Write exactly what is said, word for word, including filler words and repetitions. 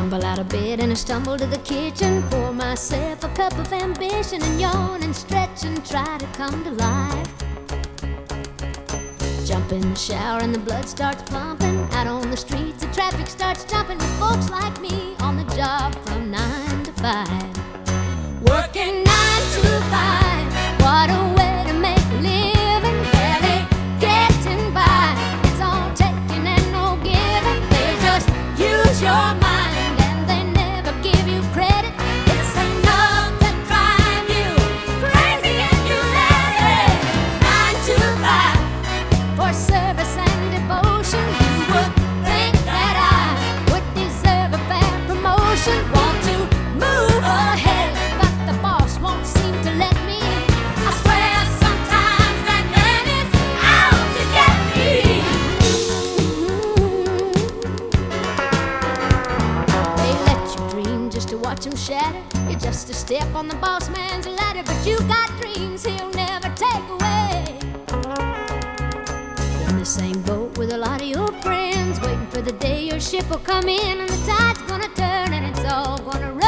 Tumble out of bed and I stumble to the kitchen, pour myself a cup of ambition and yawn and stretch and try to come to life. Jump in the shower and the blood starts pumping. Out on the streets the traffic starts jumping with folks like me on the job from nine to five. Working nine to five, what a way to make a living. Barely getting by, it's all taking and no giving. They just use your mind and they never give you credit. It's enough to drive you crazy if you let it. Nine to five for service and devotion. You would think that I would deserve a fair promotion. Want to move ahead, but the boss won't seem to let me. I swear sometimes that man is out to get me. They let you dream just to watch him shatter. You're just a step on the boss man's ladder, but you got dreams he'll never take away. In the same boat with a lot of your friends, waiting for the day your ship will come in and the tide's gonna turn and it's all gonna rain.